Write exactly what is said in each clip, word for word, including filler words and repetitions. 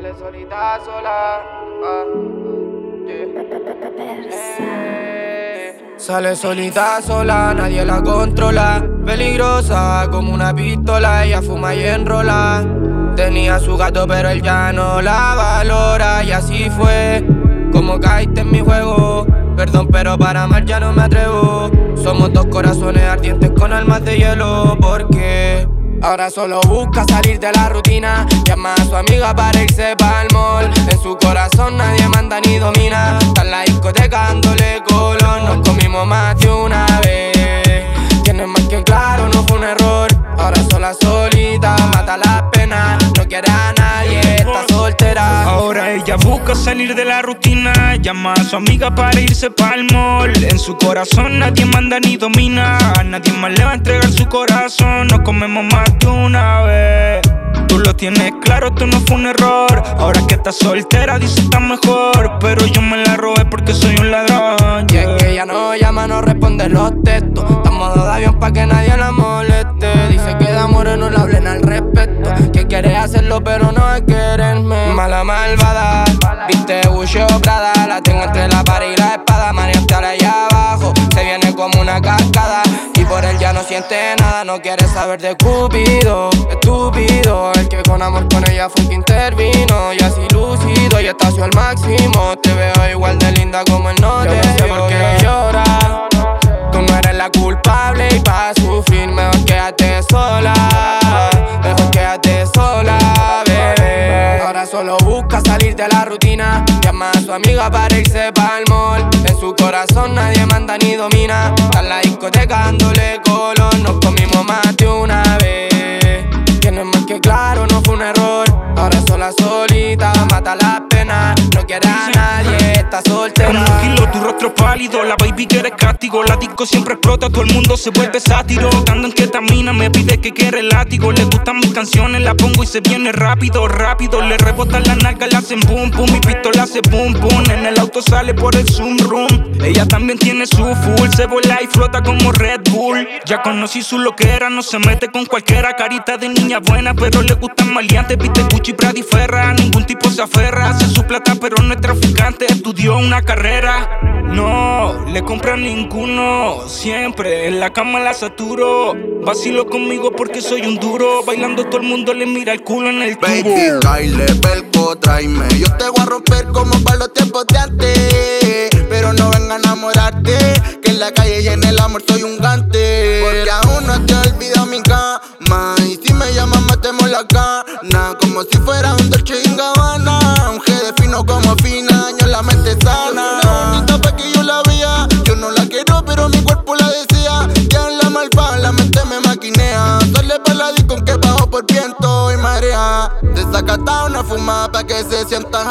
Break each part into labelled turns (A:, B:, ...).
A: Sale solita, sola. Ah, yeah. Eh. Sale solita, sola, nadie la controla. Peligrosa como una pistola, ella fuma y enrola. Tenía su gato pero él ya no la valora. Y así fue como caíste en mi juego. Perdón pero para amar ya no me atrevo. Somos dos corazones ardientes con almas de hielo. Porque ahora solo busca salir de la rutina. Llama a su amiga para irse pa'l mall. En su corazón nadie manda ni domina. Está en la discoteca dándole color. Nos comimos más de una vez. Tienes más que claro, no fue un error. Ahora sola solita, mata la pena. No quiere a nadie, está soltera.
B: Ahora ella busca salir de la rutina. Llama a su amiga para irse pa'l mall. En su corazón nadie manda ni domina. A nadie más le va a entregar su corazón. Nos comemos más de una vez. Tú lo tienes claro, esto no fue un error. Ahora que estás soltera dice está mejor. Pero yo me la robé porque soy un ladrón, yeah.
A: Y es que ella no llama, no responde los textos. Está en modo de avión pa' que nadie la moleste. Dice que de amores no le hablen al respecto. Que quiere hacerlo pero no es quererme. Mala malvada, viste Gucci o Prada. La tengo entre la pared y la espada. María está allá abajo, se viene como una cascada. Y por él ya no siente nada, no quiere saber de Cupido. Estúpido, el que con amor con ella fue el que intervino. Y así lucido y estació al máximo. Te veo igual de linda como él no te vio. Por qué llora, tú no eres la culpable. Y pa' sufrir mejor quédate sola. Mejor quédate sola, bebé. Ahora solo busca salir de la rutina. Llama a su amiga para irse pa'l mall. En su corazón nadie manda ni domina. Está en la discoteca dándole color. Nos comimos más de una vez. Tienes más que claro, no fue un error. Ahora sola solita, mata la pena. No quiere a nadie, está soltera.
B: Como un kilo, tu rostro pálido. La baby quiere castigo. La disco siempre explota, todo el mundo se vuelve sátiro. Dando en ketamina, me pide que quiere el látigo. Le gustan mis canciones, la pongo y se viene rápido, rápido. Le rebotan las nalgas, la hacen boom, boom. Mi pistola hace boom, boom. En el auto sale por el zoom room. Ella también tiene su full. Se vuela y flota como Red Bull. Ya conocí su loquera, no se mete con cualquiera. Carita de niña buena, pero le gustan maleantes. Viste Gucci, Prada y Ferra. Ningún tipo se aferra. Hace su plata, pero no es traficante. Estudió una carrera. No, le compran ninguno. Siempre en la cama la saturo. Vacilo conmigo porque soy un duro. Bailando todo el mundo le mira el culo en el tubo.
C: Baby, baile, pelco, tráeme. Yo te voy a romper como para los tiempos de antes. Pero no venga a enamorarte, que en la calle y en el amor soy un gante. Porque aún no te he olvidado mi cama. Y si me llamas matemos la cana. Como si fuera un Dolce y Gabbana. Un G de fino como fina, yo la mente sana. Bonita pa' que yo la vea. Yo no la quiero pero mi cuerpo la desea. Ya en la malvada la mente me maquinea. Sale pa' la disco que bajo por viento y marea. Desacata una fumada pa' que se sientan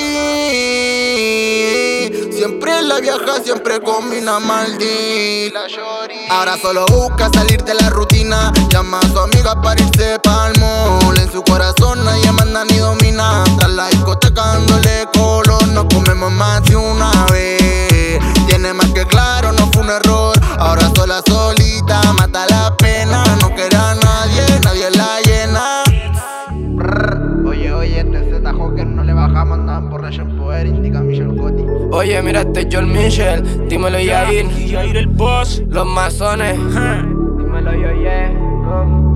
C: happy. Siempre la vieja, siempre combina maldita. Ahora solo busca salir de la rutina. Llama a su amiga para irse pa'l mall. En su corazón nadie manda ni domina. Tras la discoteca dándole color. Nos comemos más de una vez. Tiene más que claro, no fue un error. Ahora sola solita, mata la pena. No quiere a nadie, nadie la llena. Oye, oye, este Z Joker no le bajamos nada por Rachel Poder, indica Michelle Gotti.
A: Oye, mira este John Michel, dímelo Yair.
B: Yair el boss.
A: Los masones,
B: Huh.
A: dímelo yo, yeah.